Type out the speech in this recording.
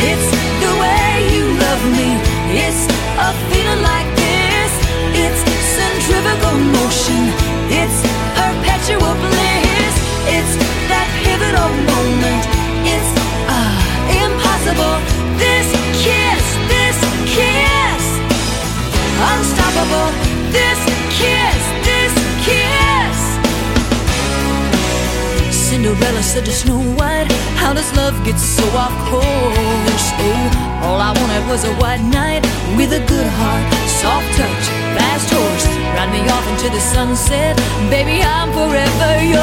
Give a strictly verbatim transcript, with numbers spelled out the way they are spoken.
It's the way you love me. It's a feeling like this. It's centrifugal motion. It's perpetual bliss. It's that pivotal moment. It's ah uh, impossible. This kiss, this kiss, unstoppable. This kiss, this kiss. Cinderella said to Snow White, how does love get so off course? Oh, all I wanted was a white knight with a good heart, soft touch, fast horse, ride me off into the sunset. Baby, I'm forever yours.